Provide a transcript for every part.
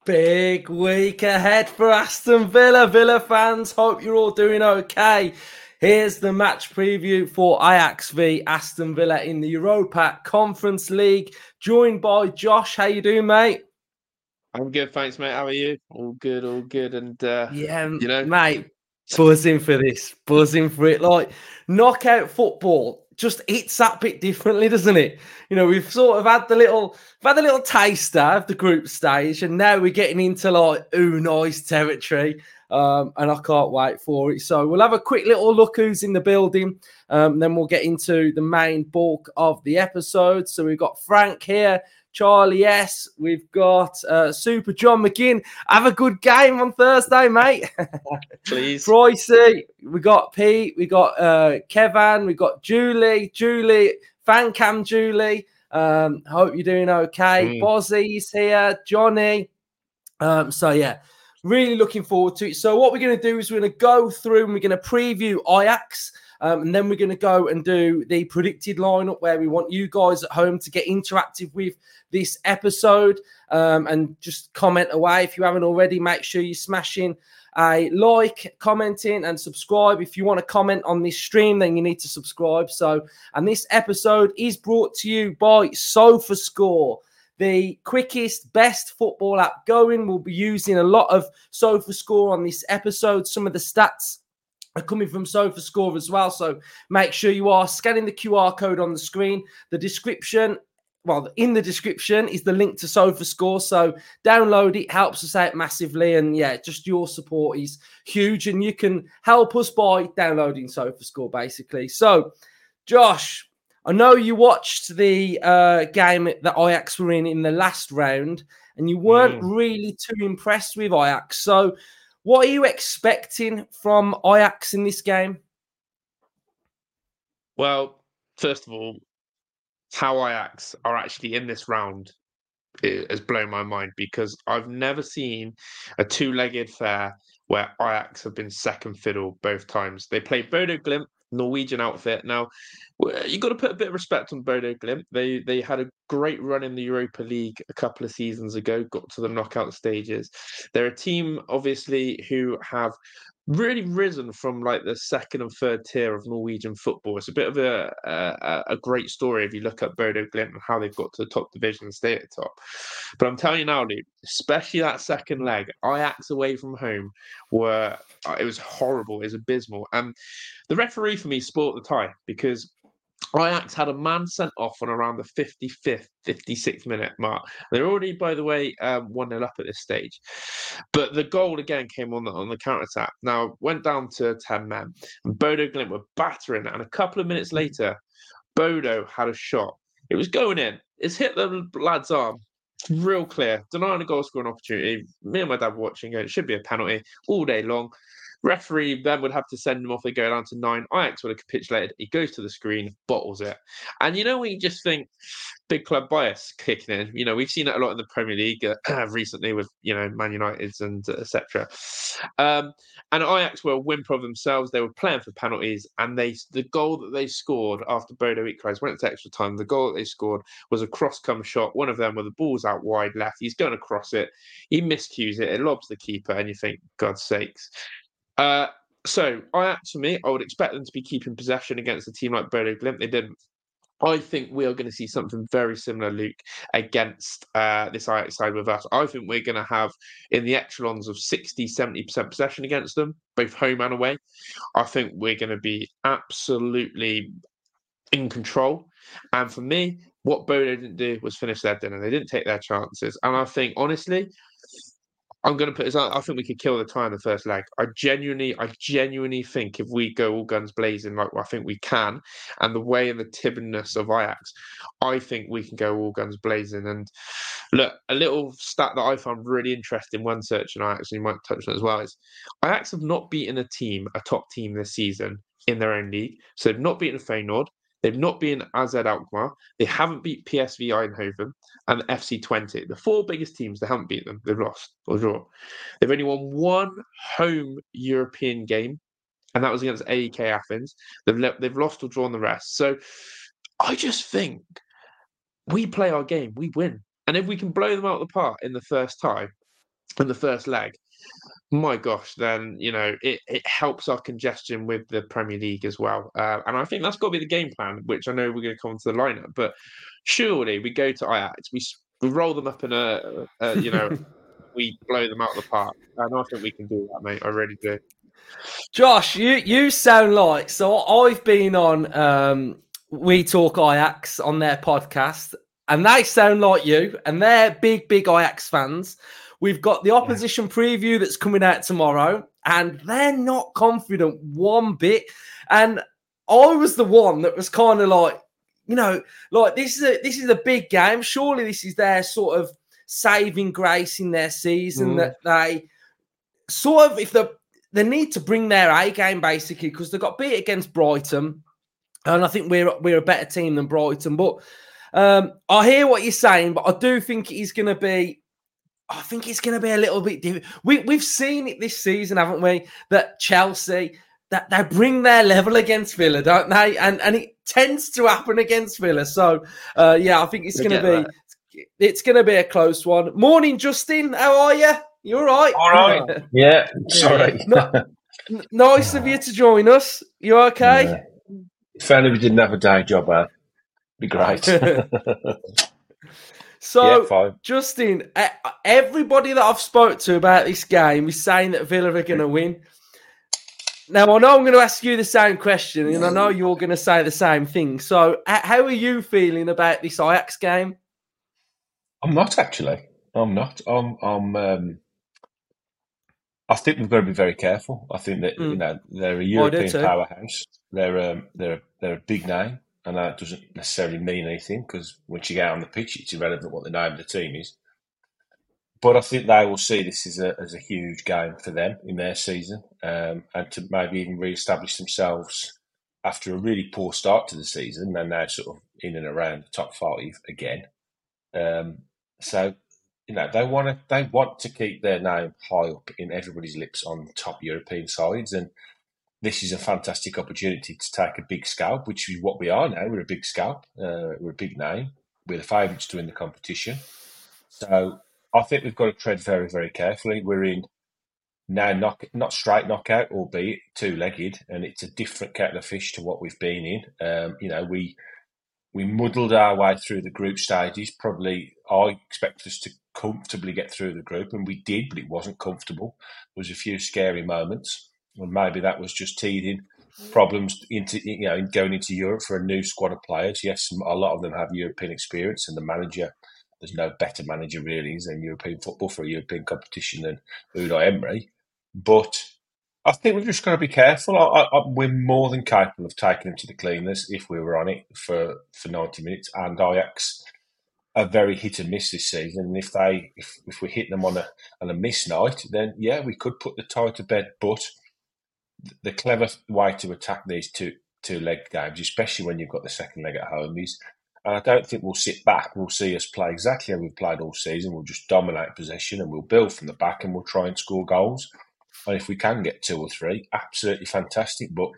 Big week ahead for Aston Villa. Villa fans, hope you're all doing okay. Here's the match preview for Ajax v Aston Villa in the Europa Conference League. Joined by Josh. How you doing, mate? I'm good, thanks, mate. How are you? All good, all good. And, Mate, buzzing for this. Buzzing for it. Like, knockout football just hits that bit differently, doesn't it? You know, we've sort of had the little taster of the group stage, and now we're getting into like nice territory. And I can't wait for it. So we'll have a quick little look who's in the building. Then we'll get into the main bulk of the episode. So we've got Frank here, Charlie S. We've got Super John McGinn. Have a good game on Thursday, mate. Please. Pricey. We got Pete. We got Kevin. We got Julie. Fancam Julie. Hope you're doing okay. Bozzy's here. Johnny. So yeah, really looking forward to it. So what we're going to do is we're going to go through and we're going to preview Ajax. And then we're going to go and do the predicted lineup where we want you guys at home to get interactive with this episode and just comment away. If you haven't already, make sure you're smashing a like, commenting and subscribe. If you want to comment on this stream, then you need to subscribe. And this episode is brought to you by SofaScore, the quickest, best football app going. We'll be using a lot of SofaScore on this episode. Some of the stats are coming from SofaScore as well. So make sure you are scanning the QR code on the screen. In the description is the link to SofaScore. So download it, helps us out massively. And yeah, just your support is huge. And you can help us by downloading SofaScore, basically. So, Josh, I know you watched the game that Ajax were in the last round, and you weren't really too impressed with Ajax. So, what are you expecting from Ajax in this game? Well, first of all, how Ajax are actually in this round has blown my mind because I've never seen a two-legged affair where Ajax have been second fiddle both times. They played Bodo Glimt, Norwegian outfit. Now, you've got to put a bit of respect on Bodo Glimt. They had a great run in the Europa League a couple of seasons ago, got to the knockout stages. They're a team, obviously, who have really risen from like the second and third tier of Norwegian football. It's a bit of a great story if you look at Bodo Glimt and how they've got to the top division and stay at the top. But I'm telling you now, Luke, especially that second leg, Ajax away from home it was horrible, it was abysmal. And the referee for me sport the tie because Ajax had a man sent off on around the 55th, 56th minute mark. They're already, by the way, 1-0 up at this stage. But the goal again came on the counter-attack. Now, went down to 10 men. And Bodo Glimt were battering. And a couple of minutes later, Bodo had a shot. It was going in. It's hit the lad's arm. Real clear. Denying a goal scoring opportunity. Me and my dad were watching it. It should be a penalty all day long. Referee then would have to send him off. They go down to 9. Ajax would have capitulated. He goes to the screen, bottles it. And you know when you just think big club bias kicking in. You know, we've seen it a lot in the Premier League recently with, Man United's and etc. And Ajax were a whimper of themselves. They were playing for penalties, and the goal that they scored after Bodo equalised went to extra time. The goal that they scored was a cross-come shot. One of them where the ball's out wide left. He's going across it. He miscues it. It lobs the keeper, and you think, God's sakes. So Ajax, for me, I would expect them to be keeping possession against a team like Bodo Glimt. They didn't. I think we are going to see something very similar, Luke, against this Ajax side with us. I think we're going to have in the echelons of 60-70% possession against them, both home and away. I think we're going to be absolutely in control. And for me, what Bodo didn't do was finish their dinner. They didn't take their chances. And I think, honestly, I'm going to put this out. I think we could kill the tie in the first leg. I genuinely think if we go all guns blazing like I think we can, and the way and the tibbiness of Ajax, I think we can go all guns blazing. And look, a little stat that I found really interesting when searching Ajax, and you might touch on it as well, is Ajax have not beaten a top team this season in their own league. So they've not beaten Feyenoord. They've not beaten AZ Alkmaar. They haven't beat PSV Eindhoven and FC Twente. The 4 biggest teams, they haven't beat them. They've lost or drawn. They've only won 1 home European game, and that was against AEK Athens. They've lost or drawn the rest. So I just think we play our game, we win. And if we can blow them out of the park in the first time, in the first leg, my gosh, then, it helps our congestion with the Premier League as well. And I think that's got to be the game plan, which I know we're going to come to the lineup. But surely we go to Ajax, we roll them up in we blow them out of the park. And I think we can do that, mate. I really do. Josh, you sound like, so I've been on We Talk Ajax on their podcast, and they sound like you, and they're big Ajax fans. We've got the opposition preview that's coming out tomorrow, and they're not confident one bit. And I was the one that was kind of like, this is a big game. Surely this is their sort of saving grace in their season that they sort of, if they need to bring their A game basically, because they got beat against Brighton, and I think we're a better team than Brighton. But I hear what you're saying, but I do think it's going to be. I think it's going to be a little bit different. We've seen it this season, haven't we? That Chelsea, that they bring their level against Villa, don't they? And it tends to happen against Villa. So I think it's going to be a close one. Morning, Justin. How are you? You all right? All right. Yeah. Sorry. Nice of you to join us. You okay? Yeah. If only we didn't have a day job, it'd be great. So, Justin, everybody that I've spoke to about this game is saying that Villa are going to win. Now, I know I'm going to ask you the same question, and I know you're going to say the same thing. So, how are you feeling about this Ajax game? I'm not, actually. I'm not. I think we've got to be very careful. I think that they're a European powerhouse. They're a big name. And that doesn't necessarily mean anything, because once you get on the pitch, it's irrelevant what the name of the team is. But I think they will see this as a huge game for them in their season, and to maybe even re-establish themselves after a really poor start to the season. They're now sort of in and around the top 5 again. So they want to keep their name high up in everybody's lips on top European sides, and this is a fantastic opportunity to take a big scalp, which is what we are now. We're a big scalp. We're a big name. We're the favourites to win the competition. So I think we've got to tread very, very carefully. We're in now not straight knockout, albeit two-legged, and it's a different kettle of fish to what we've been in. We muddled our way through the group stages. Probably I expected us to comfortably get through the group, and we did, but it wasn't comfortable. There was a few scary moments. And maybe that was just teething problems in going into Europe for a new squad of players. Yes, a lot of them have European experience, and the manager, there's no better manager really than European football for a European competition than Unai Emery. But I think we've just got to be careful. We're more than capable of taking them to the cleaners if we were on it for 90 minutes. And Ajax are very hit and miss this season. And if we hit them on a miss night, then we could put the tie to bed. But the clever way to attack these two-leg games, especially when you've got the second leg at home, is, and I don't think we'll sit back. We'll see us play exactly how we've played all season. We'll just dominate possession, and we'll build from the back, and we'll try and score goals. And if we can get 2 or 3, absolutely fantastic. But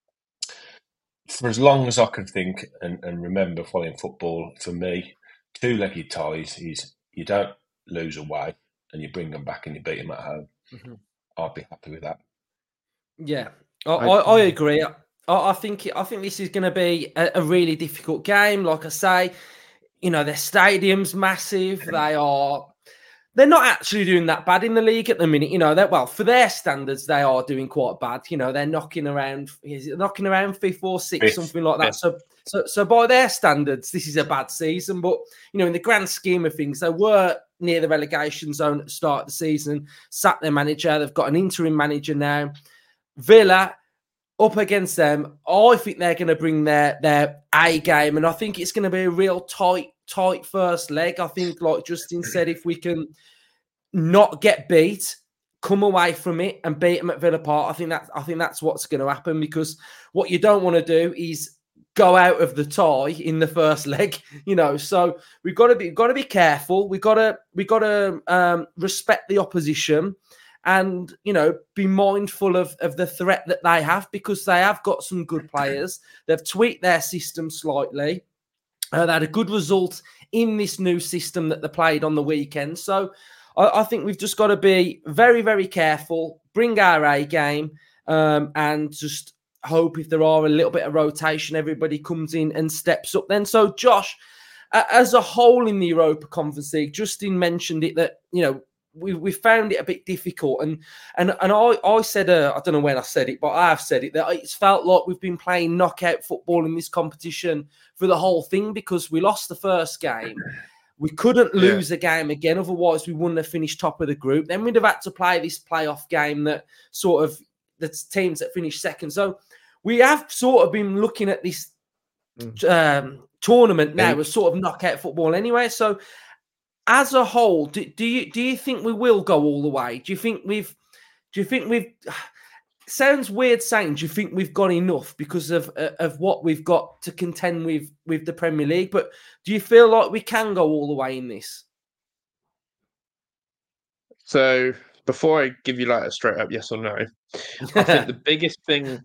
for as long as I can think and remember following football, for me, two-legged ties is you don't lose away, and you bring them back and you beat them at home. Mm-hmm. I'd be happy with that. Yeah, I agree. I think this is going to be a really difficult game. Like I say, their stadium's massive. They're not actually doing that bad in the league at the minute. For their standards, they are doing quite bad. They're knocking around 5th or 6th, something like that. So by their standards, this is a bad season. But in the grand scheme of things, they were near the relegation zone at the start of the season. Sacked their manager. They've got an interim manager now. Villa up against them, I think they're going to bring their A game, and I think it's going to be a real tight first leg. I think, like Justin said, if we can not get beat, come away from it and beat them at Villa Park, I think that's what's going to happen, because what you don't want to do is go out of the tie in the first leg, So we've got to be careful. We've got to respect the opposition. And, be mindful of the threat that they have, because they have got some good players. They've tweaked their system slightly. They had a good result in this new system that they played on the weekend. So I think we've just got to be very, very careful, bring our A game, and just hope if there are a little bit of rotation, everybody comes in and steps up then. So, Josh, as a whole in the Europa Conference League, Justin mentioned it that, we found it a bit difficult. And I said, I don't know when I said it, but I have said it, that it's felt like we've been playing knockout football in this competition for the whole thing because we lost the first game. We couldn't lose a game again. Otherwise, we wouldn't have finished top of the group. Then we'd have had to play this playoff game that sort of the teams that finished second. So we have sort of been looking at this tournament now as sort of knockout football anyway. So as a whole, do you think we will go all the way? Do you think we've sounds weird saying, do you think we've got enough because of what we've got to contend with the Premier League? But do you feel like we can go all the way in this? So before I give you like a straight up yes or no, I think the biggest thing,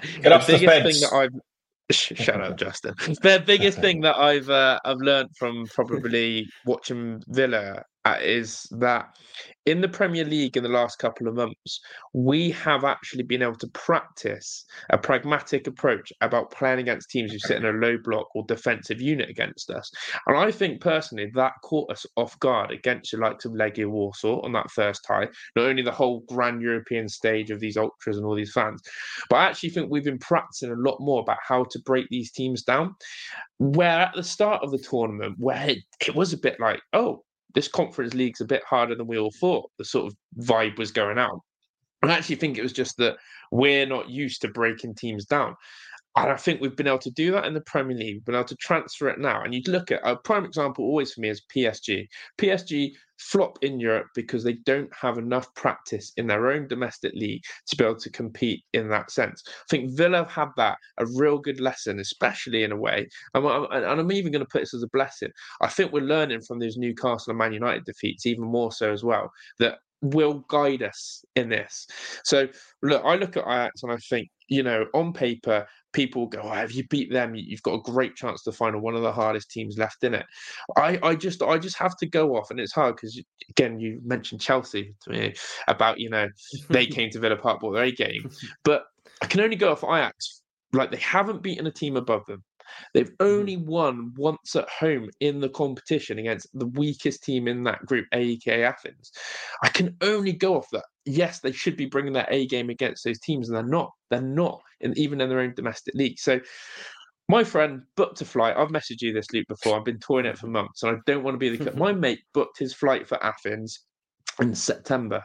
that I've shut up, Justin. The biggest thing that I've learned from probably watching Villa is that in the Premier League in the last couple of months, we have actually been able to practice a pragmatic approach about playing against teams who sit in a low block or defensive unit against us. And I think personally that caught us off guard against the likes of Legia Warsaw on that first tie. Not only the whole grand European stage of these ultras and all these fans, but I actually think we've been practicing a lot more about how to break these teams down. Where at the start of the tournament, where it was a bit like, oh, this Conference League's a bit harder than we all thought. The sort of vibe was going out. I actually think it was just that we're not used to breaking teams down. And I think we've been able to do that in the Premier League. We've been able to transfer it now. And you'd look at a prime example always for me is PSG. PSG flop in Europe because they don't have enough practice in their own domestic league to be able to compete in that sense. I think Villa have had that, a real good lesson, especially in a way. And I'm even going to put this as a blessing. I think we're learning from those Newcastle and Man United defeats, even more so as well, that will guide us in this. So, look, I look at Ajax and I think, on paper, people go, if you beat them, you've got a great chance to final, one of the hardest teams left in it. I just have to go off, and it's hard because, again, you mentioned Chelsea to me about, they came to Villa Park, bought their A game. But I can only go off Ajax. Like, they haven't beaten a team above them. They've only won once at home in the competition against the weakest team in that group, AEK Athens. I can only go off that. Yes, they should be bringing their A game against those teams, and they're not. They're not, even in their own domestic league. So my friend booked a flight. I've messaged you this, Luke, before. I've been toying it for months, and I don't want to be the... My mate booked his flight for Athens in September,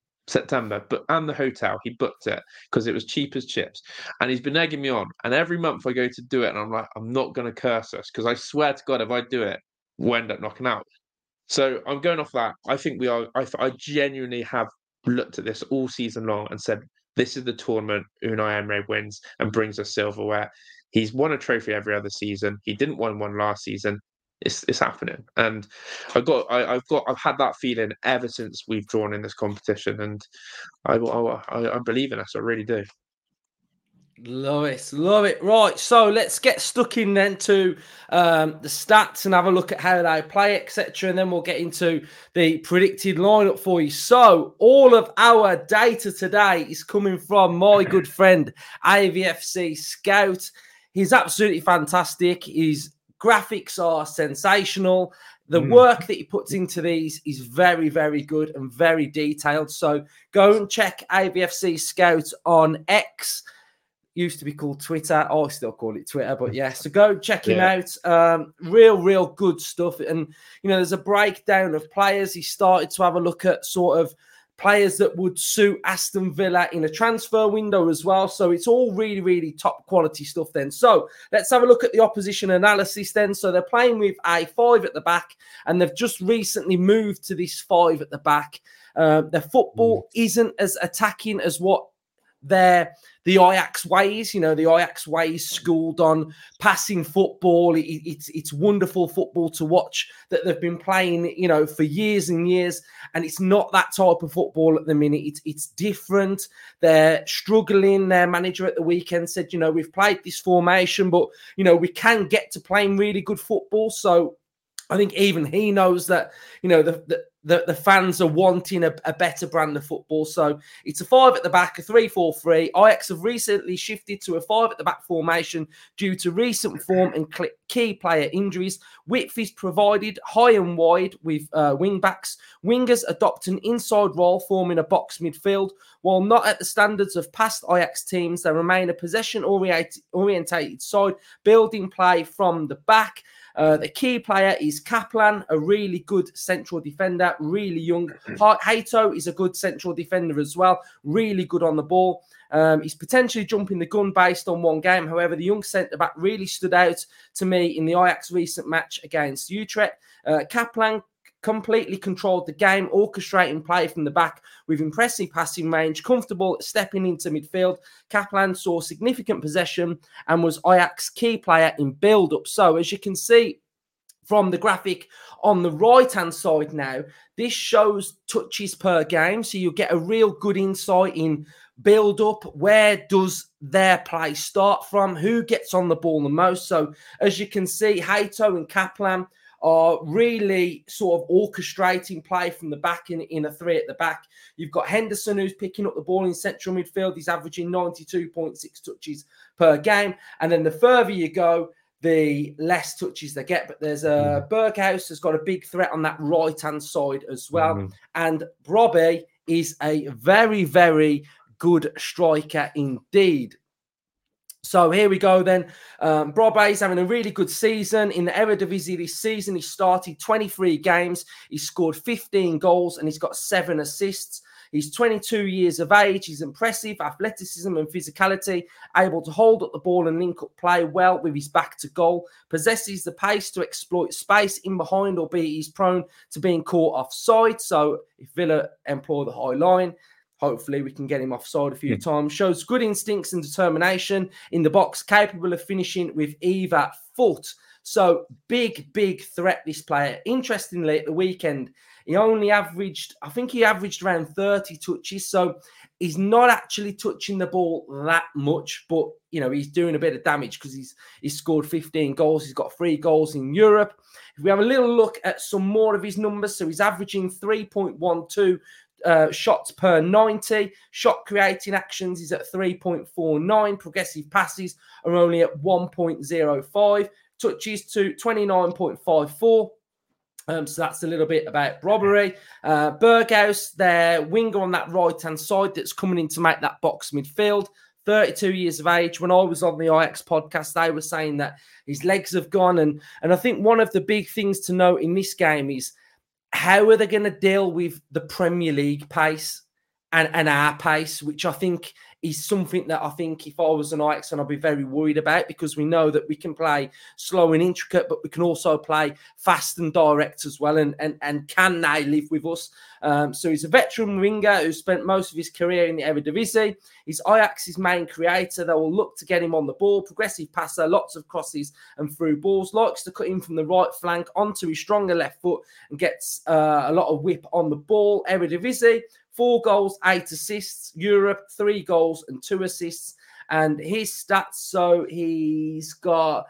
and the hotel, he booked it because it was cheap as chips, and he's been egging me on. And every month I go to do it, and I'm like, I'm not going to curse us because I swear to God, if I do it, we'll end up knocking out. So I'm going off that. I think we are. I genuinely have looked at this all season long and said, this is the tournament Unai Emery wins and brings us silverware. He's won a trophy every other season. He didn't win one last season. It's happening, and I've had that feeling ever since we've drawn in this competition, and I believe in us. I really do. Love it. Right, so let's get stuck in then to the stats and have a look at how they play, etc., and then we'll get into the predicted lineup for you. So all of our data today is coming from my good friend AVFC Scout. He's absolutely fantastic. His graphics are sensational. The work that he puts into these is very, very good and very detailed. So go and check AVFC Scout on X. Used to be called Twitter. I still call it Twitter, but yeah. So go check him out. Real good stuff. And, there's a breakdown of players. He started to have a look at sort of players that would suit Aston Villa in a transfer window as well. So it's all really, really top quality stuff then. So let's have a look at the opposition analysis then. So they're playing with a 5 at the back, and they've just recently moved to this 5 at the back. Their football isn't as attacking as what the Ajax ways, the Ajax ways schooled on passing football. It's wonderful football to watch that they've been playing, for years and years. And it's not that type of football at the minute. It's different. They're struggling. Their manager at the weekend said, we've played this formation, but, we can get to playing really good football. So I think even he knows that, the fans are wanting a better brand of football. So it's a 5 at the back, a 3-4-3. Ajax have recently shifted to a 5 at the back formation due to recent form and key player injuries. Width is provided high and wide with wing backs. Wingers adopt an inside role, forming a box midfield. While not at the standards of past Ajax teams, they remain a possession-orientated side, building play from the back. The key player is Kaplan, a really good central defender, really young. Hato is a good central defender as well, really good on the ball. He's potentially jumping the gun based on one game. However, the young centre-back really stood out to me in the Ajax recent match against Utrecht. Kaplan completely controlled the game, orchestrating play from the back with impressive passing range, comfortable stepping into midfield. Kaplan saw significant possession and was Ajax's key player in build-up. So as you can see from the graphic on the right-hand side now, this shows touches per game. So you'll get a real good insight in build-up. Where does their play start from? Who gets on the ball the most? So as you can see, Hato and Kaplan are really sort of orchestrating play from the back in a 3 at the back. You've got Henderson, who's picking up the ball in central midfield. He's averaging 92.6 touches per game. And then the further you go, the less touches they get. But there's Berghuis has got a big threat on that right-hand side as well. And Brobbey is a very, very good striker indeed. So here we go then. Brobbey's having a really good season. In the Eredivisie this season, he started 23 games. He scored 15 goals and he's got 7 assists. He's 22 years of age. He's impressive athleticism and physicality, able to hold up the ball and link up play well with his back to goal, possesses the pace to exploit space in behind, albeit he's prone to being caught offside. So if Villa employ the high line, hopefully we can get him offside a few times. Shows good instincts and determination in the box, capable of finishing with either foot. So big, big threat, this player. Interestingly, at the weekend, he only averaged, I think he averaged around 30 touches. So he's not actually touching the ball that much, but, you know, he's doing a bit of damage because he's scored 15 goals. He's got 3 goals in Europe. If we have a little look at some more of his numbers, so he's averaging 3.12 shots per 90. Shot creating actions is at 3.49. Progressive passes are only at 1.05. Touches to 29.54. So that's a little bit about Brobbey. Berghuis, their winger on that right-hand side that's coming in to make that box midfield. 32 years of age. When I was on the Ajax podcast, they were saying that his legs have gone. And I think one of the big things to note in this game is how are they going to deal with the Premier League pace and our pace, which I think is something that I think if I was an Ajax fan, I'd be very worried about, because we know that we can play slow and intricate, but we can also play fast and direct as well. And can they live with us? So he's a veteran winger who spent most of his career in the Eredivisie. He's Ajax's main creator. They will look to get him on the ball. Progressive passer, lots of crosses and through balls. Likes to cut in from the right flank onto his stronger left foot and gets a lot of whip on the ball. Eredivisie, 4 goals, 8 assists. Europe, 3 goals and 2 assists. And his stats, so he's got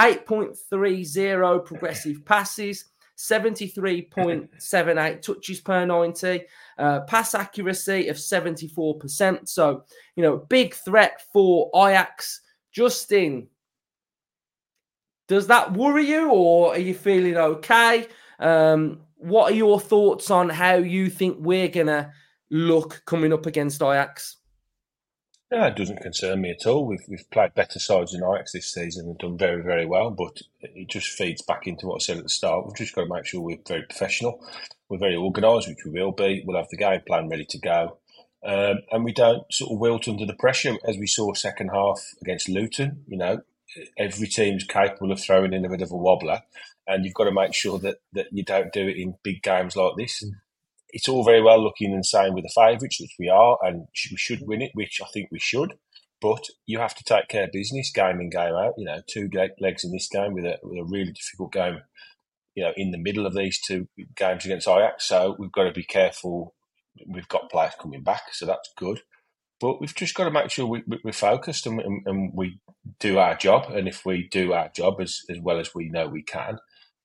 8.30 progressive passes, 73.78 touches per 90, pass accuracy of 74%. So, you know, big threat for Ajax. Justin, does that worry you, or are you feeling okay? What are your thoughts on how you think we're going to look coming up against Ajax? No, it doesn't concern me at all. We've played better sides than Ajax this season and done very, very well, but it just feeds back into what I said at the start. We've just got to make sure we're very professional. We're very organised, which we will be. We'll have the game plan ready to go. And we don't sort of wilt under the pressure, as we saw second half against Luton. You know, every team's capable of throwing in a bit of a wobbler, and you've got to make sure that you don't do it in big games like this. It's all very well looking and saying we're the favourites, which we are, and we should win it, which I think we should. But you have to take care of business game in, game out. You know, 2 legs in this game with a really difficult game, you know, in the middle of these 2 games against Ajax. So we've got to be careful. We've got players coming back, so that's good. But we've just got to make sure we're focused and we do our job. And if we do our job as well as we know we can,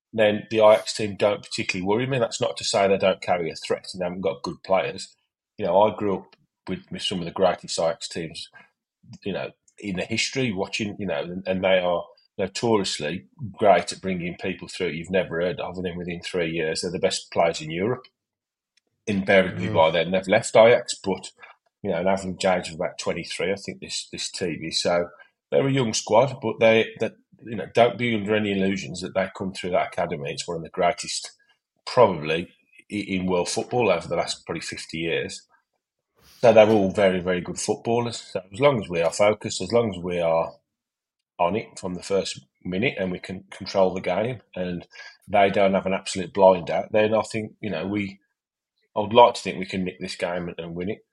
then the Ajax team don't particularly worry me. That's not to say they don't carry a threat and they haven't got good players. I grew up with some of the greatest Ajax teams, in the history, watching, and they are notoriously great at bringing people through you've never heard of, and then within 3 years, they're the best players in Europe. Invariably by then, they've left Ajax, but, an average age of about 23, I think this team is. So they're a young squad, but don't be under any illusions that they come through that academy. It's one of the greatest, probably, in world football over the last probably 50 years. So they're all very, very good footballers. So as long as we are focused, as long as we are on it from the first minute and we can control the game and they don't have an absolute blind out, then I think, I would like to think we can nick this game and win it.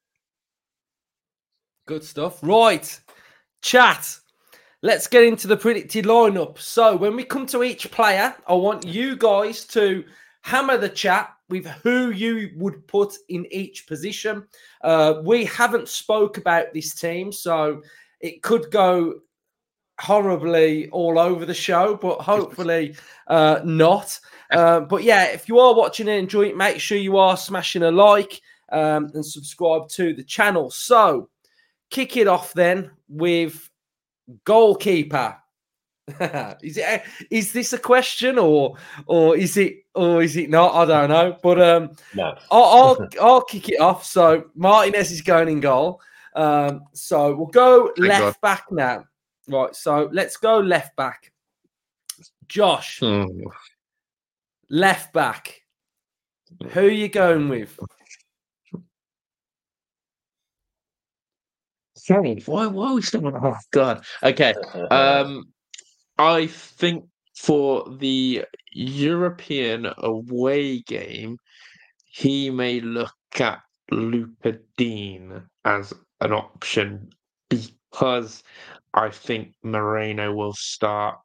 Good stuff. Right. Chat. Let's get into the predicted lineup. So when we come to each player, I want you guys to hammer the chat with who you would put in each position. We haven't spoke about this team, so it could go horribly all over the show, but hopefully not. But yeah, if you are watching and enjoying it, make sure you are smashing a like and subscribe to the channel. So kick it off then with goalkeeper. Is this a question or is it not? I don't know. But no. I'll kick it off. So Martinez is going in goal. So we'll go left back now. Right. So let's go left back. Josh. Left back. Who are you going with? Sorry, why are we still on? Oh God. Okay. I think for the European away game, he may look at Luca Dean as an option because I think Moreno will start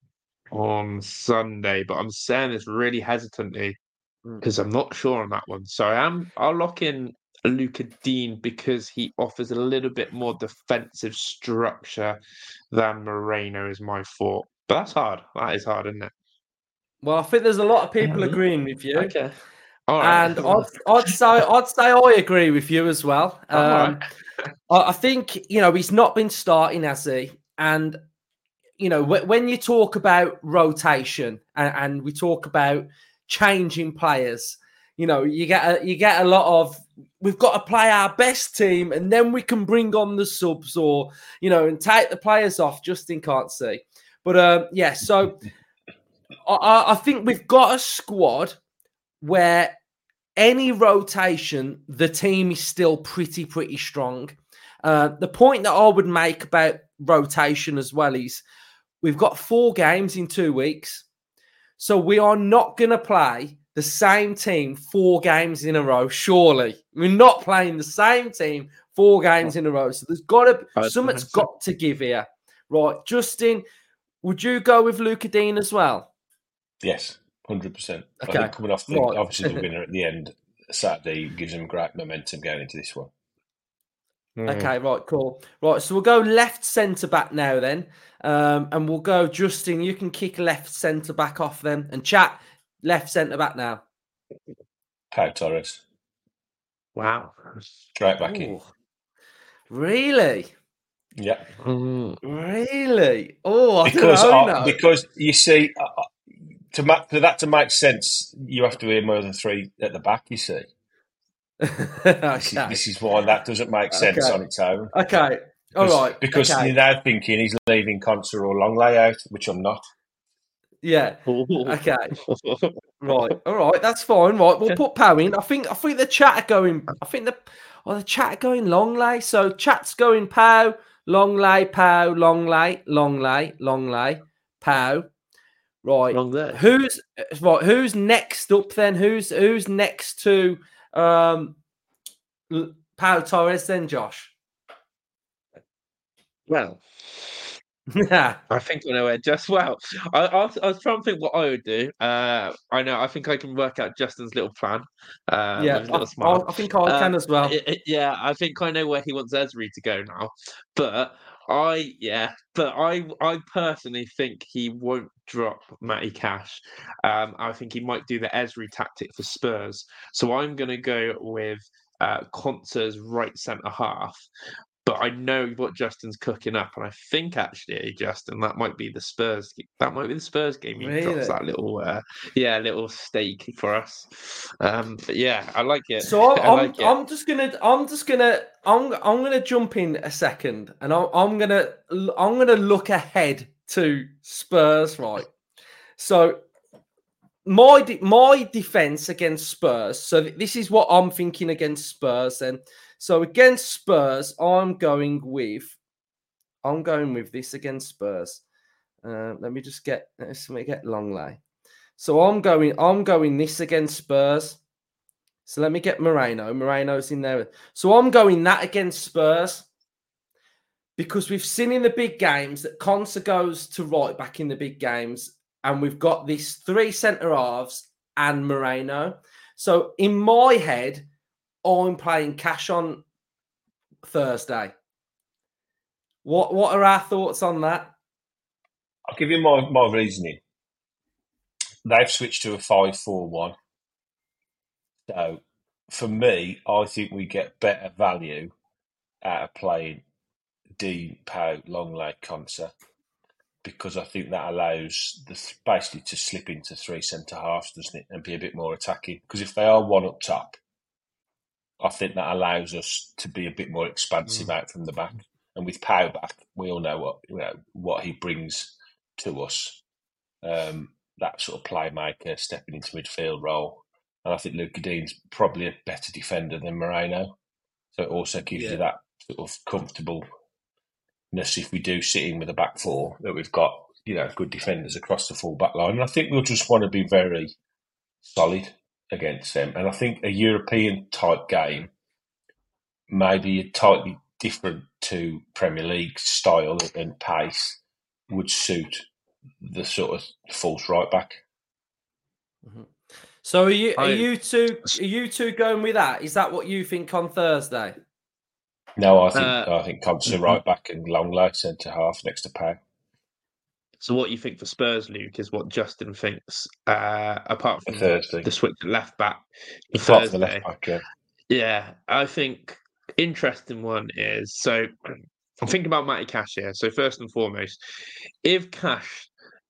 on Sunday. But I'm saying this really hesitantly because I'm not sure on that one. So I'll lock in Luca Dean because he offers a little bit more defensive structure than Moreno is my thought. But that's hard. That is hard, isn't it? Well, I think there's a lot of people agreeing with you. Okay. All right. And I'd say I agree with you as well. Right. I think, he's not been starting, has he? And, when you talk about rotation and we talk about changing players, you get a lot of, we've got to play our best team and then we can bring on the subs or, and take the players off. Justin can't see. But, so I think we've got a squad where any rotation, the team is still pretty strong. The point that I would make about rotation as well is we've got 4 games in 2 weeks. So we are not going to play the same team 4 games in a row, surely. We're not playing the same team 4 games in a row. So there's got to something's got to give here. Right, Justin, would you go with Luca Dean as well? Yes, 100%. Okay. I think coming off obviously the winner at the end Saturday gives them great momentum going into this one. Okay, right, cool. Right, so we'll go left centre-back now then. And we'll go, Justin, you can kick left centre-back off then. And chat, left centre-back now. Pau Torres. Wow. Straight back in. Really? Yeah. Really? Oh, I don't know. Because you see, for that to make sense, you have to hear more than 3 at the back, you see. Okay. This is why that doesn't make sense on its own. Okay. All right. Because you're now thinking he's leaving Konsa or Longley out, which I'm not. Yeah. Okay. Right. All right. That's fine. Right. We'll put Pau in. I think the chat are going. The chat are going Longley. So chat's going Pau, Longley, Pau, Longley, Pau. Right. Who's next up then? Who's next to Pau Torres then, Josh? Well, I think I know it just well. I was trying to think what I would do. I think I can work out Justin's little plan. Little smile. I think I can as well. I think I know where he wants Ezri to go now. But But I personally think he won't drop Matty Cash. I think he might do the Ezri tactic for Spurs. So I'm going to go with Konsa's right centre half. But I know what Justin's cooking up, and I think actually, Justin, that might be the Spurs. That might be the Spurs game. He drops that little, little stake for us. But yeah, I like it. So I'm gonna jump in a second, and I'm gonna look ahead to Spurs, right? So my defense against Spurs. So this is what I'm thinking against Spurs, then. So against Spurs, I'm going with this against Spurs. Let me get Longley. So I'm going this against Spurs. So let me get Moreno. Moreno's in there. So I'm going that against Spurs because we've seen in the big games that Konsa goes to right back in the big games, and we've got these 3 centre halves and Moreno. So in my head, I'm playing Cash on Thursday. What are our thoughts on that? I'll give you my reasoning. They've switched to a 5-4-1. So for me, I think we get better value out of playing Dean, Pau, Longley, Konsa, because I think that allows basically to slip into 3 centre halves, doesn't it, and be a bit more attacking. Because if they are one up top, I think that allows us to be a bit more expansive out from the back. And with Pau back, we all know what he brings to us. That sort of playmaker, stepping into midfield role. And I think Luca Dean's probably a better defender than Moreno. So it also gives you that sort of comfortableness if we do sit in with a back 4, that we've got, good defenders across the full back line. And I think we'll just want to be very solid against them. And I think a European type game, maybe tightly different to Premier League style and pace, would suit the sort of false right back. Mm-hmm. So are you two going with that? Is that what you think on Thursday? No, I think Konsa right back and Longley centre half next to Pau. So what you think for Spurs, Luke, is what Justin thinks, apart from Thursday. The switch left back for Thursday. Thursday. The left back, yeah, I think interesting one is, so I'm thinking about Matty Cash here. So first and foremost, if Cash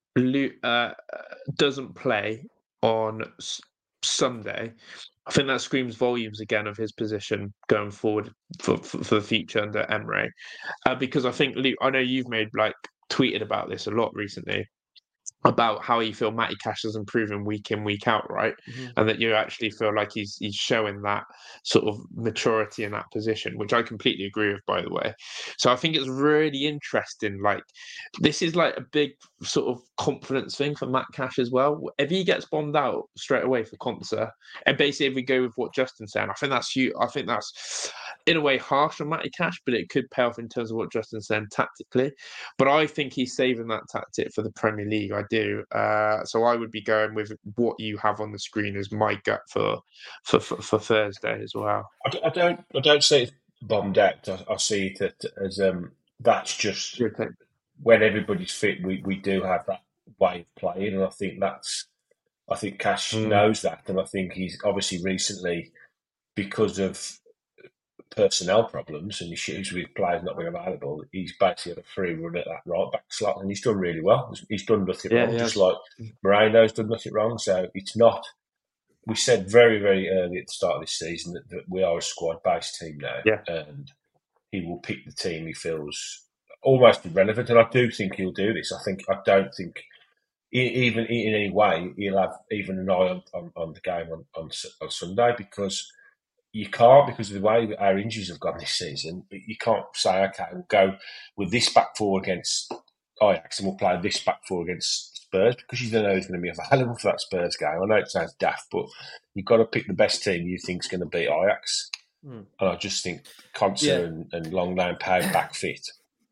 doesn't play on Sunday, I think that screams volumes again of his position going forward for the future under Emre. Because I think, Luke, I know you've tweeted about this a lot recently, about how you feel Matty Cash is improving week in, week out, right? Mm-hmm. And that you actually feel like he's showing that sort of maturity in that position, which I completely agree with, by the way. So I think it's really interesting. This is a big sort of confidence thing for Matt Cash as well. If he gets bombed out straight away for Konsa, and basically if we go with what Justin's saying, I think that's huge. I think that's in a way harsh on Matty Cash, but it could pay off in terms of what Justin's saying tactically. But I think he's saving that tactic for the Premier League. I do. So I would be going with what you have on the screen as my gut for Thursday as well. I don't see it bombed out. I see it as that's just when everybody's fit. We do have that way of playing, and I think Cash knows that, and I think he's obviously recently, because of personnel problems and issues with players not being available, he's basically had a free run at that right back slot, and he's done really well. He's done nothing wrong, just like Moreno's done nothing wrong. So it's not. We said very, very early at the start of this season that we are a squad-based team now, and he will pick the team he feels almost irrelevant. And I do think he'll do this. I don't think even in any way he'll have even an eye on the game on Sunday, because you can't, because of the way our injuries have gone this season. You can't say, okay, we'll go with this back 4 against Ajax and we'll play this back 4 against Spurs, because you don't know who's going to be available for that Spurs game. I know it sounds daft, but you've got to pick the best team you think is going to beat Ajax. And I just think Konsa and Longley and Pau back fit.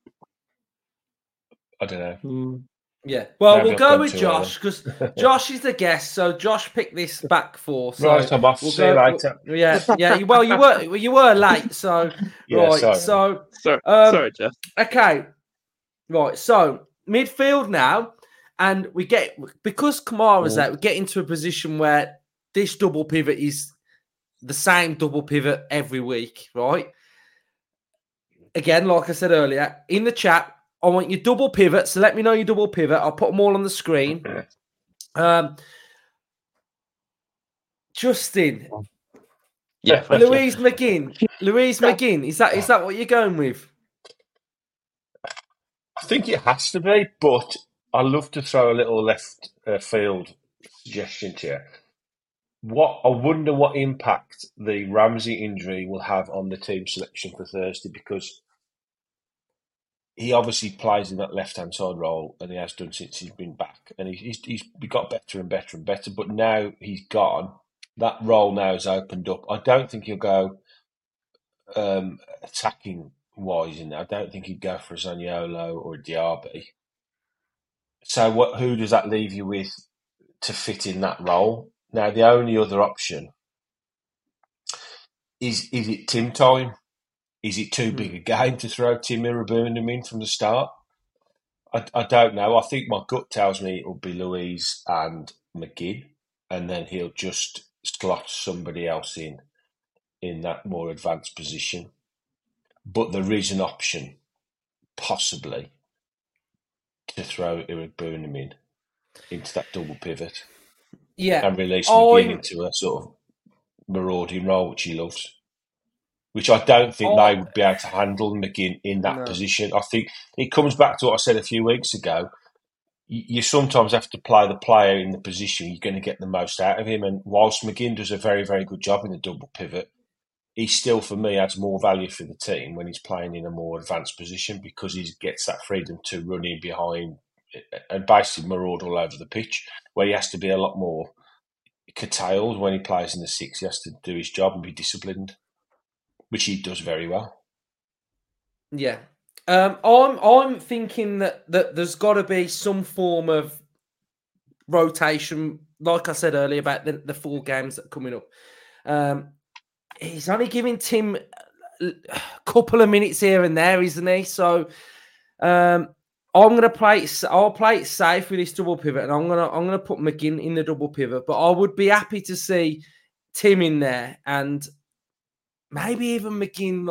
I don't know. Yeah, well, we'll go with Josh, because Josh is the guest, so Josh picked this back 4. So right, I'm off. See you later. Well, you were late, so yeah, right. Sorry. So sorry, Jeff. Okay, Right, so midfield now, and because Kamara's out, we get into a position where this double pivot is the same double pivot every week, right? Again, like I said earlier, in the chat, I want your double pivot, so let me know your double pivot. I'll put them all on the screen. Justin. Yeah. Louise McGinn. Is that what you're going with? I think it has to be, but I love to throw a little left field suggestion to you. I wonder what impact the Ramsey injury will have on the team selection for Thursday, because he obviously plays in that left-hand side role, and he has done since he's been back. And he's got better and better and better, but now he's gone. That role now is opened up. I don't think he'll go attacking-wise in there. I don't think he'd go for a Zaniolo or a Diaby. So who does that leave you with to fit in that role? Now, the only other option is it Tim time? Is it too big a game to throw Tim Iroegbunam in from the start? I don't know. I think my gut tells me it'll be Louise and McGinn, and then he'll just slot somebody else in that more advanced position. But there is an option, possibly, to throw Iroegbunam into that double pivot. Yeah. And release McGinn into a sort of marauding role, which he loves. Which I don't think they would be able to handle McGinn in that position. I think it comes back to what I said a few weeks ago. You sometimes have to play the player in the position you're going to get the most out of him. And whilst McGinn does a very, very good job in the double pivot, he still, for me, adds more value for the team when he's playing in a more advanced position, because he gets that freedom to run in behind and basically maraud all over the pitch, where he has to be a lot more curtailed when he plays in the six. He has to do his job and be disciplined, which he does very well. Yeah. I'm thinking that there's got to be some form of rotation, like I said earlier about the 4 games that are coming up. He's only giving Tim a couple of minutes here and there, isn't he? So I'm gonna play it. I'll play it safe with this double pivot, and I'm gonna put McGinn in the double pivot. But I would be happy to see Tim in there, and maybe even McGinn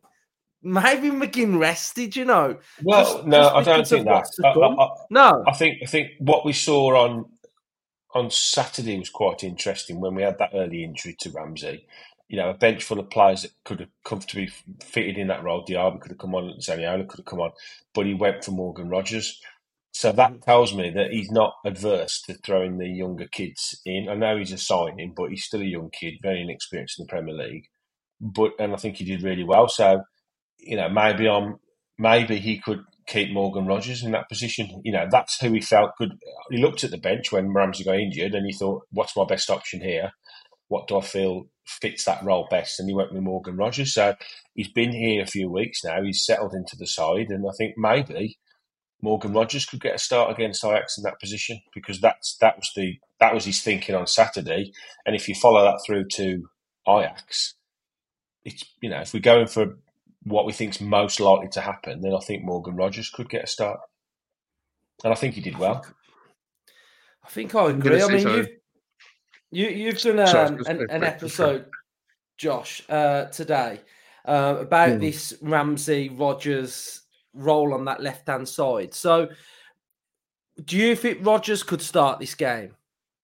rested, you know. Well, I don't think that. No. I think what we saw on Saturday was quite interesting when we had that early injury to Ramsey. You know, a bench full of players that could have comfortably fitted in that role. Diaby could have come on, Zaniolo could have come on, but he went for Morgan Rogers. So that tells me that he's not adverse to throwing the younger kids in. I know he's a signing, but he's still a young kid, very inexperienced in the Premier League. And I think he did really well. So, you know, maybe he could keep Morgan Rogers in that position. You know, that's who he felt good. He looked at the bench when Ramsey got injured and he thought, what's my best option here? What do I feel fits that role best? And he went with Morgan Rogers. So he's been here a few weeks now. He's settled into the side. And I think maybe Morgan Rogers could get a start against Ajax in that position, because that was his thinking on Saturday. And if you follow that through to Ajax, it's, you know, if we're going for what we think is most likely to happen, then I think Morgan Rogers could get a start. And I think he did well. I think I agree. I mean, you've done an episode, Josh, today about this Ramsey Rogers role on that left-hand side. So do you think Rogers could start this game?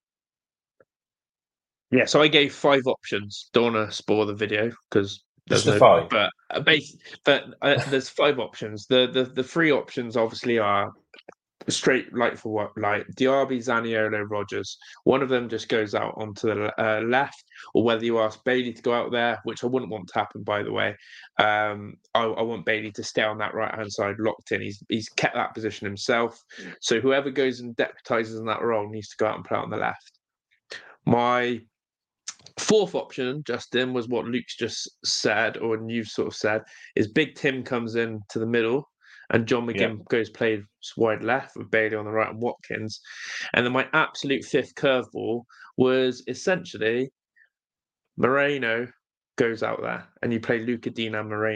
Yeah, so I gave 5 options. Don't want to spoil the video because there's no 5. But there's 5 options. The 3 options obviously are straight for what, like Diaby, Zaniolo, Rogers. One of them just goes out onto the left, or whether you ask Bailey to go out there, which I wouldn't want to happen, by the way. I want Bailey to stay on that right-hand side locked in. He's kept that position himself. So whoever goes and deputises in that role needs to go out and play on the left. My 4th option, Justin, was what Luke's just said, or you've sort of said, is Big Tim comes in to the middle and John McGinn goes played wide left with Bailey on the right and Watkins. And then my absolute 5th curveball was essentially Moreno goes out there and you play Luca Digne and Moreno.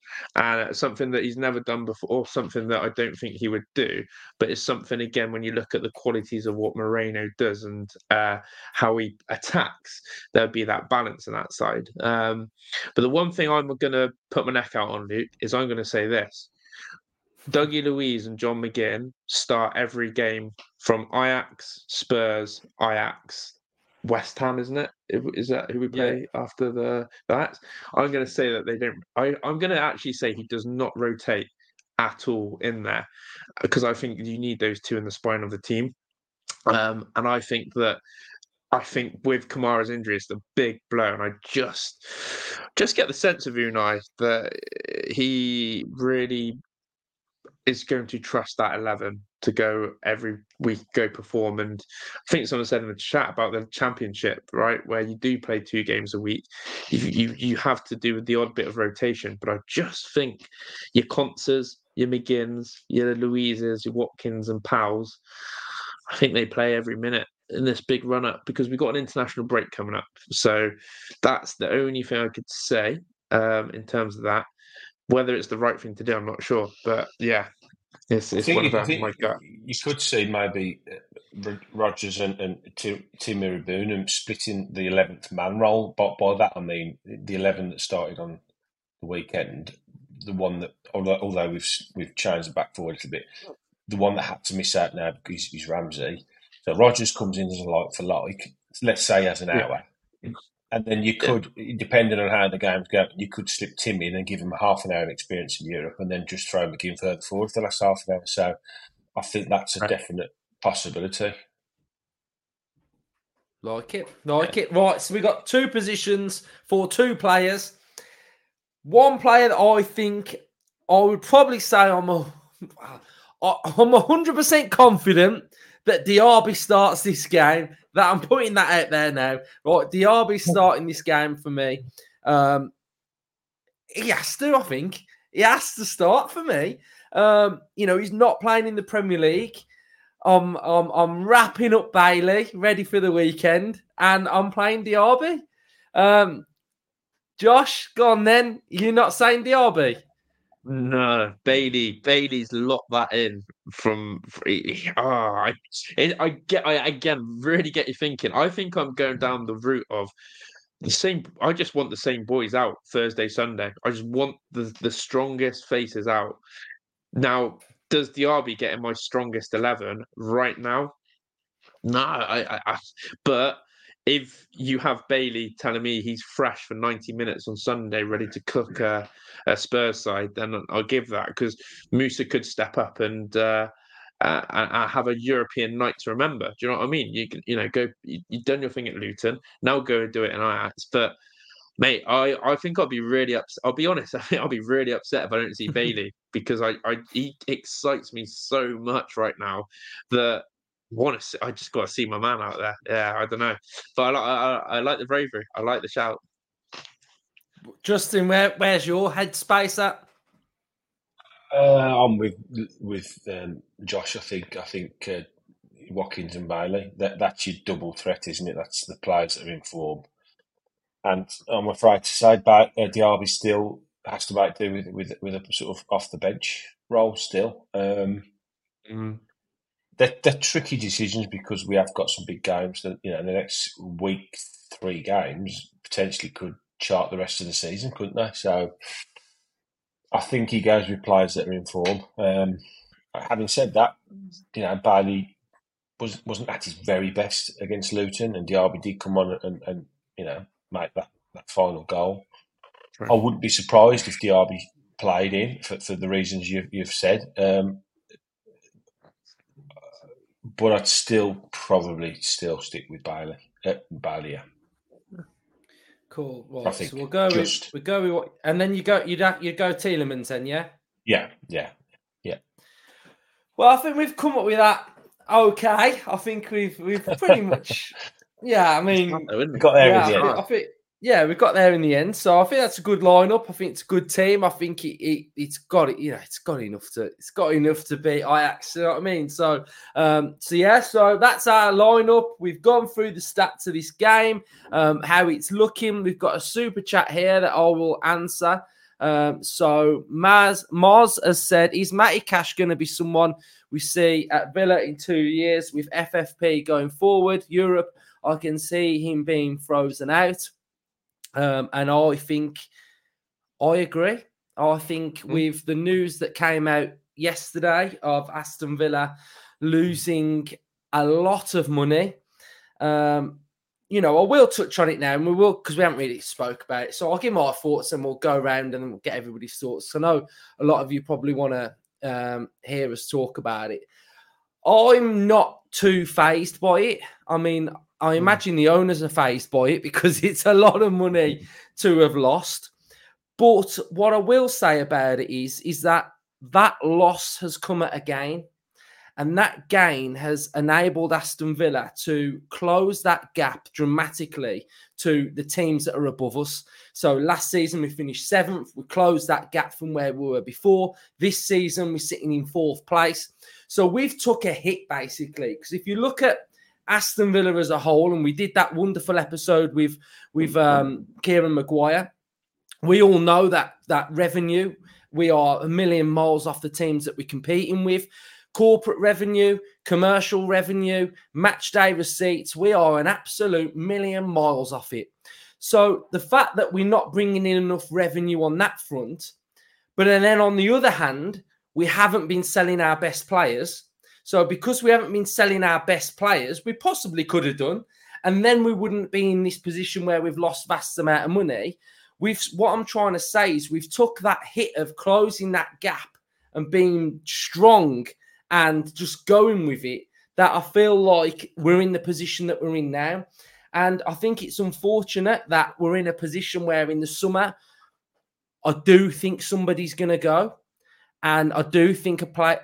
and something that he's never done before, something that I don't think he would do. But it's something, again, when you look at the qualities of what Moreno does and how he attacks, there'll be that balance on that side. But the one thing I'm going to put my neck out on, Luke, is I'm going to say this. Dougie Luiz and John McGinn start every game from Ajax, Spurs, Ajax, West Ham, isn't it? Is that who we play after that? I'm going to say that they don't. I'm going to actually say he does not rotate at all in there, because I think you need those two in the spine of the team. And I think with Kamara's injury, it's the big blow, and I just get the sense of Unai that he really is going to trust that 11 to go every week, go perform. And I think someone said in the chat about the championship, right, where you do play 2 games a week, you have to do the odd bit of rotation. But I just think your Contzers, your McGinns, your Luizes, your Watkins and Powells, I think they play every minute in this big run up, because we've got an international break coming up. So that's the only thing I could say in terms of that. Whether it's the right thing to do, I'm not sure. But yeah, it's one of them. My gut. You could see maybe Rodgers and Tim Mirabune splitting the 11th man role. But by that I mean the 11 that started on the weekend, the one that, although we've changed the back four a little bit, the one that had to miss out now because he's Ramsey. So Rodgers comes in as a like for like. Let's say as an hour. And then you could, depending on how the game's go, you could slip Tim in and give him a half an hour of experience in Europe, and then just throw McGinn further forward for the last half an hour. So I think that's a definite possibility. Like it. Right, so we got 2 positions for 2 players. One player that I think I would probably say I'm 100% confident that Diaby starts this game. That I'm putting that out there now. Right, Diaby starting this game for me. He has to, I think. He has to start for me. He's not playing in the Premier League. I'm wrapping up Bailey, ready for the weekend, and I'm playing Diaby. Josh, go on then. You're not saying Diaby? No, Bailey's locked that in from. I again really get you thinking. I think I'm going down the route of the same. I just want the same boys out Thursday, Sunday. I just want the strongest faces out. Now, does Diaby get in my strongest 11 right now? No, but if you have Bailey telling me he's fresh for 90 minutes on Sunday, ready to cook a Spurs side, then I'll give that, because Musa could step up and have a European night to remember. Do you know what I mean? You can, go. You've done your thing at Luton. Now go and do it in Ajax. But mate, I think I'll be really upset. I'll be honest. I think I'll be really upset if I don't see Bailey, because he excites me so much right now that. I just got to see my man out there. Yeah, I don't know, but I like the bravery. I like the shout. Justin, where's your headspace at? I'm with Josh. I think Watkins and Bailey. That's your double threat, isn't it? That's the players that are in form. And I'm afraid to say, Diaby still has to do with a sort of off the bench role still. They're tricky decisions, because we have got some big games that, in the next week, 3 games potentially could chart the rest of the season, couldn't they? So I think he goes with players that are in form. Having said that, Bailey wasn't at his very best against Luton, and Diaby did come on and make that final goal. Right. I wouldn't be surprised if Diaby played in for the reasons you've said. But I'd still probably stick with Bailey. Yeah. Cool. Right, so we'll go with what, and then you go Tielemans then, yeah. Yeah. Well, I think we've come up with that. Okay, I think we've pretty much. Yeah, I mean, we got there in the end. I think. Yeah, we got there in the end. So I think that's a good lineup. I think it's a good team. I think it's got it. It's got enough to beat Ajax. You know what I mean? So so that's our lineup. We've gone through the stats of this game, how it's looking. We've got a super chat here that I will answer. So Mars has said, is Matty Cash going to be someone we see at Villa in 2 years with FFP going forward? Europe, I can see him being frozen out. And I think I agree. I think with the news that came out yesterday of Aston Villa losing a lot of money, you know, I will touch on it now, and we will, because we haven't really spoke about it. So I'll give my thoughts, and we'll go around and we'll get everybody's thoughts. I know a lot of you probably want to hear us talk about it. I'm not too fazed by it. I mean, I imagine the owners are fazed by it because it's a lot of money to have lost. But what I will say about it is that loss has come at a gain. And that gain has enabled Aston Villa to close that gap dramatically to the teams that are above us. So last season, we finished 7th. We closed that gap from where we were before. This season, we're sitting in 4th place. So we've took a hit, basically. Because if you look at Aston Villa as a whole, and we did that wonderful episode with Kieran Maguire, we all know that revenue, we are a million miles off the teams that we're competing with. Corporate revenue, commercial revenue, match day receipts, we are an absolute million miles off it. So the fact that we're not bringing in enough revenue on that front, but then on the other hand, we haven't been selling our best players. So because we haven't been selling our best players, we possibly could have done, and then we wouldn't be in this position where we've lost vast amount of money. What I'm trying to say is we've took that hit of closing that gap and being strong and just going with it, that I feel like we're in the position that we're in now. And I think it's unfortunate that we're in a position where in the summer, I do think somebody's going to go. And I do think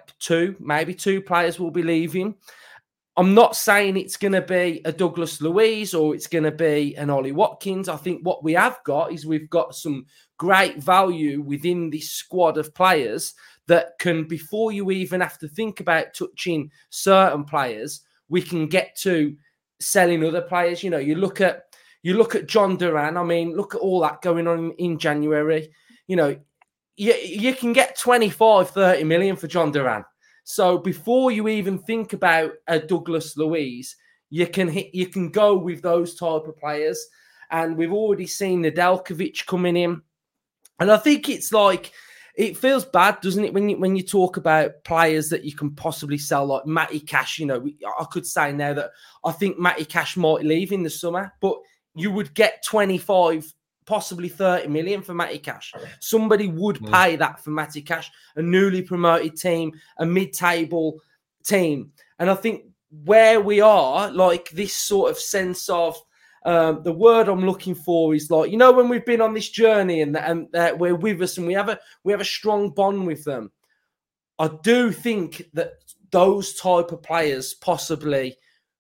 maybe two players will be leaving. I'm not saying it's going to be a Douglas Luiz or it's going to be an Ollie Watkins. I think what we have got is we've got some great value within this squad of players that can, before you even have to think about touching certain players, we can get to selling other players. You know, you look at John Duran. I mean, look at all that going on in January. You know, you can get 25, 30 million for John Duran. So before you even think about a Douglas Luiz, you can go with those type of players. And we've already seen Nedeljkovic coming in. And I think it's like, it feels bad, doesn't it, when you talk about players that you can possibly sell, like Matty Cash. You know, I could say now that I think Matty Cash might leave in the summer, but you would get 25, possibly 30 million for Matty Cash. Somebody would pay that for Matty Cash, a newly promoted team, a mid-table team. And I think where we are, like this sort of sense of, the word I'm looking for is like, you know, when we've been on this journey and we're with us and we have a strong bond with them. I do think that those type of players possibly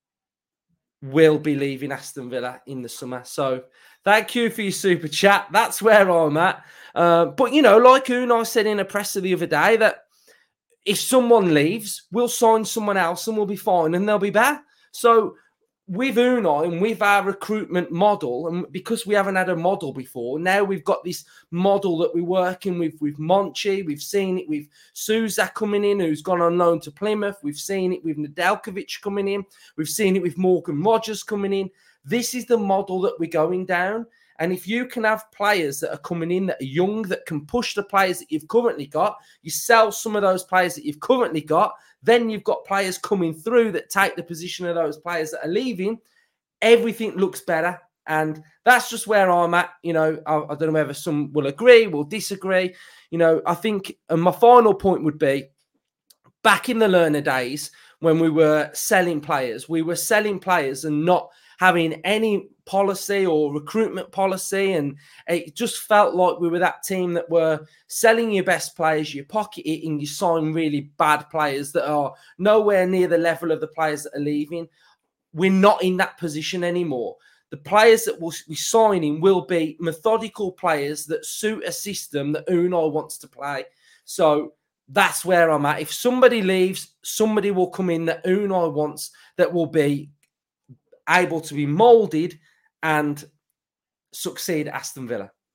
will be leaving Aston Villa in the summer. So thank you for your super chat. That's where I'm at. But, you know, like Unai said in a presser the other day, that if someone leaves, we'll sign someone else and we'll be fine and they'll be better. So with Unai and with our recruitment model, and because we haven't had a model before, now we've got this model that we're working with Monchi. We've seen it with Sousa coming in, who's gone on loan to Plymouth. We've seen it with Nedeljkovic coming in. We've seen it with Morgan Rogers coming in. This is the model that we're going down. And if you can have players that are coming in that are young, that can push the players that you've currently got, you sell some of those players that you've currently got, then you've got players coming through that take the position of those players that are leaving. Everything looks better. And that's just where I'm at. You know, I don't know whether some will agree, will disagree. You know, I think, and my final point would be, back in the Lerner days when we were selling players and not having any policy or recruitment policy. And it just felt like we were that team that were selling your best players, you pocket it, and you sign really bad players that are nowhere near the level of the players that are leaving. We're not in that position anymore. The players that we'll be signing will be methodical players that suit a system that Unai wants to play. So that's where I'm at. If somebody leaves, somebody will come in that Unai wants, that will be able to be moulded and succeed at Aston Villa.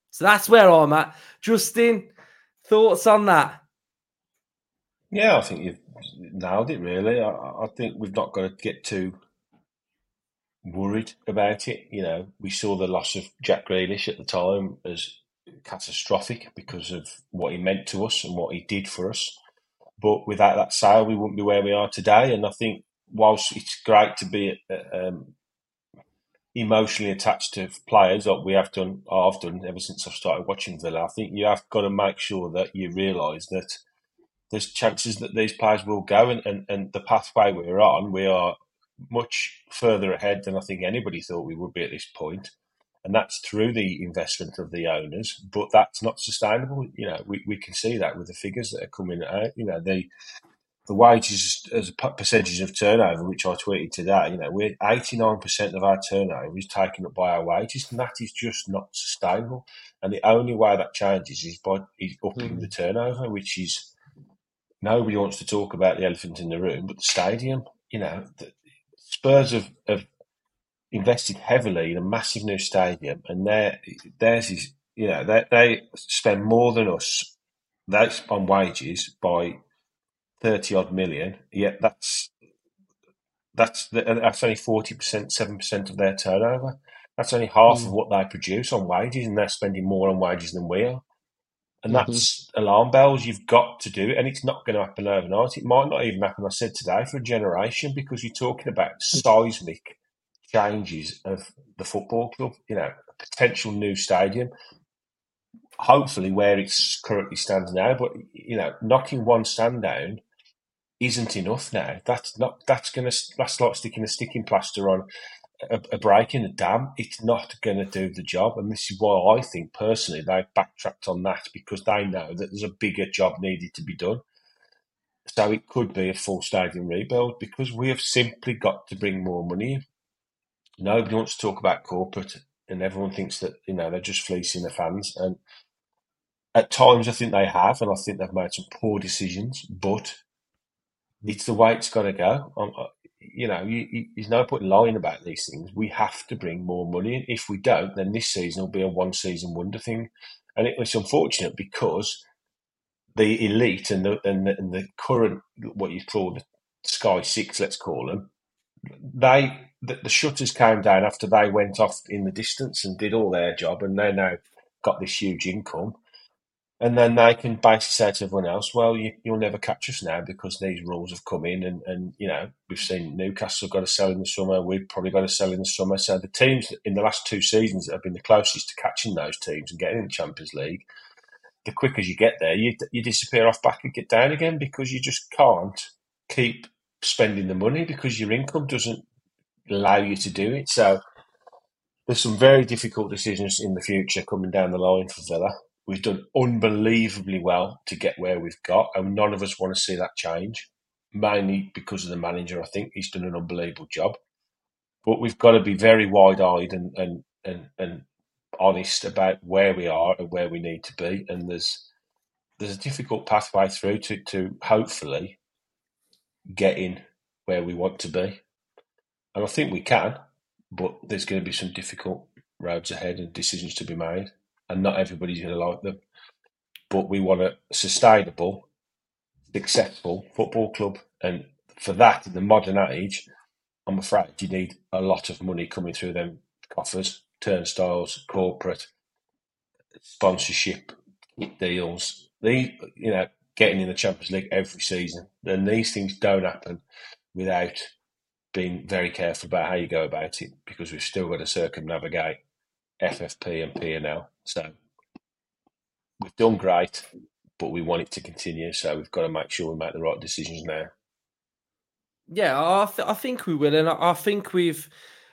So that's where I'm at. Justin, thoughts on that? Yeah, I think you've nailed it, really. I think we've not got to get too worried about it. We saw the loss of Jack Grealish at the time as catastrophic because of what he meant to us and what he did for us. But without that sale, we wouldn't be where we are today. And I think whilst it's great to be emotionally attached to players, like I've done ever since I've started watching Villa, I think you have got to make sure that you realise that there's chances that these players will go, and the pathway we're on, we are much further ahead than I think anybody thought we would be at this point. And that's through the investment of the owners, but that's not sustainable. We can see that with the figures that are coming out. The wages as a percentage of turnover, which I tweeted today, we're 89% of our turnover is taken up by our wages, and that is just not sustainable. And the only way that changes is by upping the turnover, which is, nobody wants to talk about the elephant in the room, but the stadium. The Spurs have invested heavily in a massive new stadium, and theirs is, they spend more than us. That's on wages by 30 odd million. Yet that's only 40%, 7% of their turnover. That's only half of what they produce on wages, and they're spending more on wages than we are. And that's alarm bells. You've got to do it, and it's not going to happen overnight. It might not even happen, I said today, for a generation, because you're talking about seismic changes of the football club. A potential new stadium, hopefully where it currently stands now. But knocking one stand down isn't enough now. That's like sticking a sticking plaster on a break in a dam. It's not going to do the job, and this is why I think personally they've backtracked on that, because they know that there's a bigger job needed to be done. So it could be a full stadium rebuild, because we have simply got to bring more money in. Nobody wants to talk about corporate, and everyone thinks that they're just fleecing the fans. And at times I think they have, and I think they've made some poor decisions, but it's the way it's got to go. There's no point in lying about these things. We have to bring more money in. If we don't, then this season will be a one-season wonder thing. And it's unfortunate, because the elite and the current, what you call the Sky Six, let's call them, the shutters came down after they went off in the distance and did all their job, and they now got this huge income. And then they can basically say to everyone else, well, you'll never catch us now, because these rules have come in. And we've seen Newcastle got to sell in the summer. We've probably got to sell in the summer. So the teams in the last 2 seasons that have been the closest to catching those teams and getting in the Champions League, the quicker you get there, you disappear off back and get down again, because you just can't keep spending the money, because your income doesn't allow you to do it. So there's some very difficult decisions in the future coming down the line for Villa. We've done unbelievably well to get where we've got, and none of us want to see that change, mainly because of the manager. I think he's done an unbelievable job. But we've got to be very wide-eyed and honest about where we are and where we need to be. And there's a difficult pathway through to hopefully getting where we want to be. And I think we can, but there's going to be some difficult roads ahead and decisions to be made. And not everybody's going to like them. But we want a sustainable, successful football club. And for that, in the modern age, I'm afraid you need a lot of money coming through them coffers, turnstiles, corporate, sponsorship deals. Getting in the Champions League every season. And these things don't happen without being very careful about how you go about it, because we've still got to circumnavigate FFP and P&L. So we've done great, but we want it to continue. So we've got to make sure we make the right decisions now. Yeah, I think we will, and I think with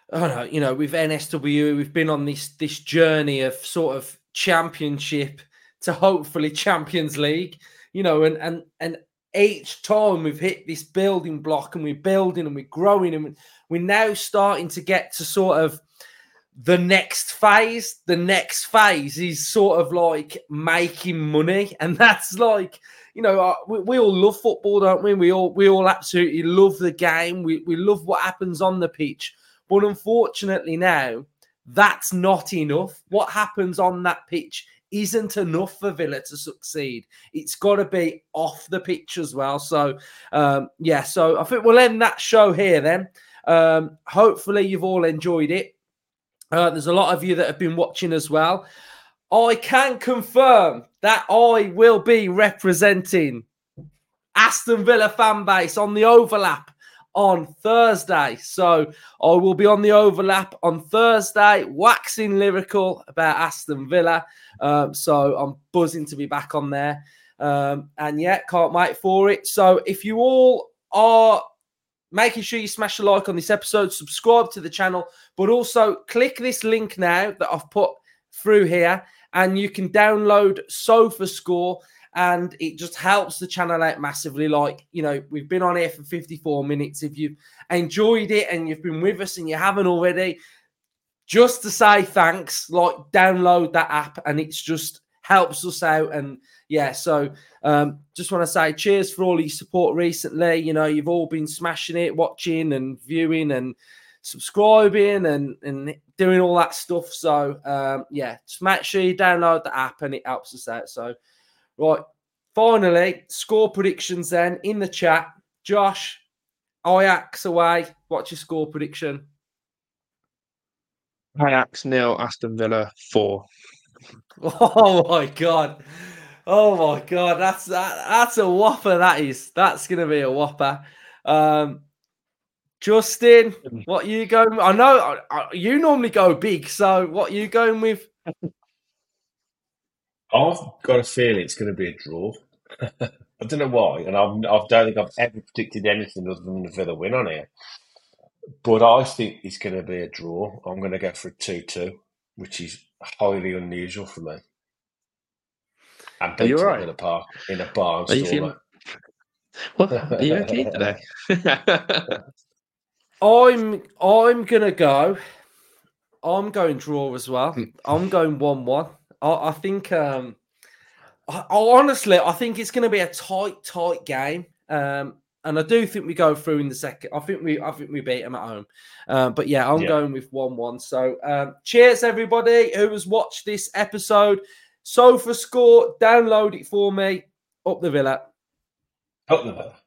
NSW, we've been on this journey of sort of championship to hopefully Champions League. And each time we've hit this building block, and we're building and we're growing, and we're now starting to get to sort of the next phase. The next phase is sort of like making money, and that's like, we all love football, don't we? We all absolutely love the game. We love what happens on the pitch, but unfortunately now that's not enough. What happens on that pitch isn't enough for Villa to succeed. It's got to be off the pitch as well. So, so I think we'll end that show here then. Hopefully you've all enjoyed it. There's a lot of you that have been watching as well. I can confirm that I will be representing Aston Villa fan base on the Overlap on Thursday. So I will be on the Overlap on Thursday, waxing lyrical about Aston Villa. So I'm buzzing to be back on there. And yeah, can't wait for it. So if you all are making sure you smash a like on this episode, subscribe to the channel, but also click this link now that I've put through here, and you can download SofaScore, and it just helps the channel out massively. Like, you know, we've been on here for 54 minutes. If you've enjoyed it and you've been with us and you haven't already, just to say thanks, like, download that app, and it's just helps us out. And yeah, so just want to say cheers for all your support recently. You know, you've all been smashing it, watching and viewing and subscribing and doing all that stuff. So just make sure you download the app, and it helps us out. So right, finally, score predictions then in the chat. Josh, Ajax away. What's your score prediction? Ajax 0, Aston Villa 4. Oh my god! Oh my god! That's a whopper. That's going to be a whopper. Justin, what are you going? I know you normally go big, so what are you going with? I've got a feeling it's going to be a draw. I don't know why, and I don't think I've ever predicted anything other than the Villa win on here. But I think it's going to be a draw. I'm going to go for a 2-2, which is highly unusual for me. And beat right? in a park, in a bar. Are you feeling? Well, are you okay today? I'm gonna go. I'm going draw as well. I'm going 1-1. I think. Honestly, I think it's going to be a tight game. And I do think we go through in the second. I think we beat them at home. But yeah, I'm going with 1-1. So cheers everybody who has watched this episode. SofaScore, download it for me. Up the Villa. Up the Villa.